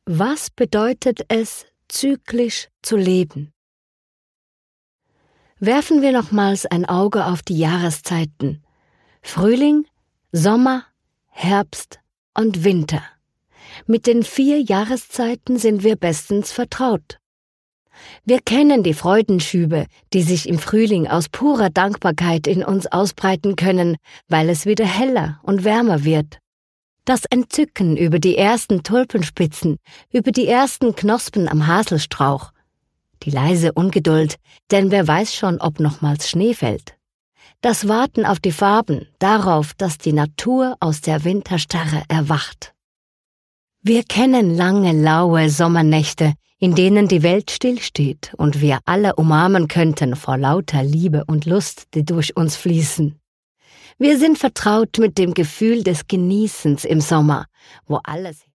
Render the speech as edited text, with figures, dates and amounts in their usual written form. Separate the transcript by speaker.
Speaker 1: Was bedeutet es, zyklisch zu leben? Werfen wir nochmals ein Auge auf die Jahreszeiten. Frühling, Sommer, Herbst und Winter. Mit den 4 Jahreszeiten sind wir bestens vertraut. Wir kennen die Freudenschübe, die sich im Frühling aus purer Dankbarkeit in uns ausbreiten können, weil es wieder heller und wärmer wird. Das Entzücken über die ersten Tulpenspitzen, über die ersten Knospen am Haselstrauch. Die leise Ungeduld, denn wer weiß schon, ob nochmals Schnee fällt. Das Warten auf die Farben, darauf, dass die Natur aus der Winterstarre erwacht. Wir kennen lange, laue Sommernächte, in denen die Welt stillsteht und wir alle umarmen könnten vor lauter Liebe und Lust, die durch uns fließen. Wir sind vertraut mit dem Gefühl des Genießens im Sommer, wo alles